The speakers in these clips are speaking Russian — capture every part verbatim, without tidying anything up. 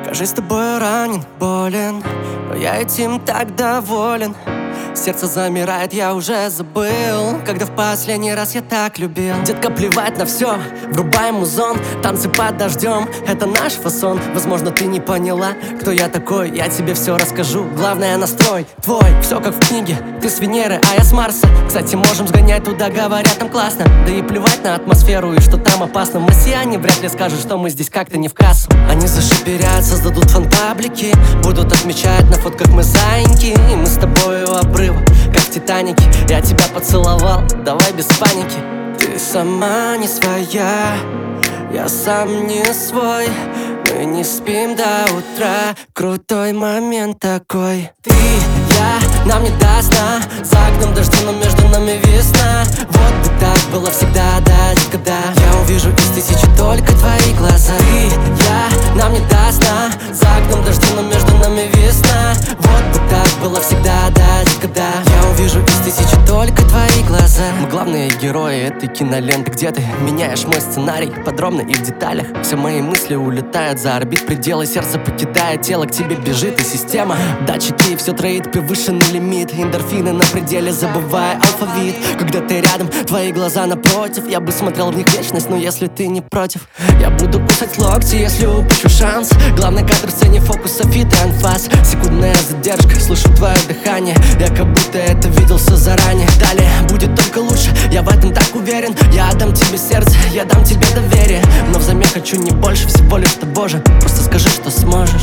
Кажись, тобой ранен, болен, но я этим так доволен. Сердце замирает, я уже забыл, когда в последний раз я так любил. Детка, плевать на все, врубай музон, танцы под дождем, это наш фасон. Возможно, ты не поняла, кто я такой, я тебе все расскажу. Главное, настрой твой, все как в книге. Ты с Венеры, а я с Марса. Кстати, можем сгонять туда, говорят, там классно. Да и плевать на атмосферу и что там опасно. Марсиане вряд ли скажут, что мы здесь как-то не в кассу. Они зашиперят, создадут фан-паблики, будут отмечать на фотках мы заиньки. И мы с тобой у обрыва, как в Титанике. Я тебя поцеловал, давай без паники. Ты сама не своя, я сам не свой. Мы не спим до утра, крутой момент такой. Ты, я, нам не до сна, за окном дожди, но между нами весна. Вот бы так было всегда, да, когда я увижу из тысячи только твои глаза. Ты, я, нам не до сна, за окном дожди, но между нами весна. Вот бы так было всегда, да, когда я увижу из тысячи только твои глаза. Мы главные герои этой киноленты, где ты меняешь мой сценарий подробно и в деталях. Все мои мысли улетают за орбит предела, сердце покидает тело, к тебе бежит и система. Датчики все троит, превышенный лимит, эндорфины на пределе, забывая алфавит. Когда ты рядом, твои глаза напротив, я бы смотрел в них вечность, но если ты не против, я буду кусать локти, если упущу шанс. Главный кадр в сцене, фокус, софит и анфас. Секундная задержка, слышу твое дыхание, я как будто это видел все заранее. Далее будет только лучше, я в этом так уверен. Я отдам тебе сердце, я дам тебе доверие, но взамен хочу не больше, всего лишь того же. Просто скажи, что сможешь.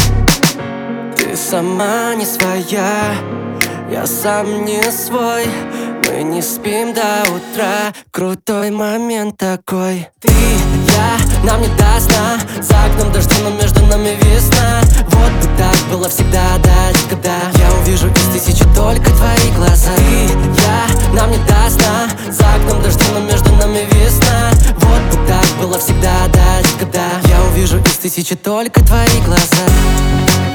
Ты сама не своя, я сам не свой. Мы не спим до утра, крутой момент такой. Ты, я, нам не до сна, за окном дожди, но между нами весна. Вот бы так было всегда, да, когда я увижу из тысячи только твои глаза. Ты, я, нам не до сна, за окном дожди, но между нами весна. Вот бы так было всегда, да, когда я увижу из тысячи только твои глаза.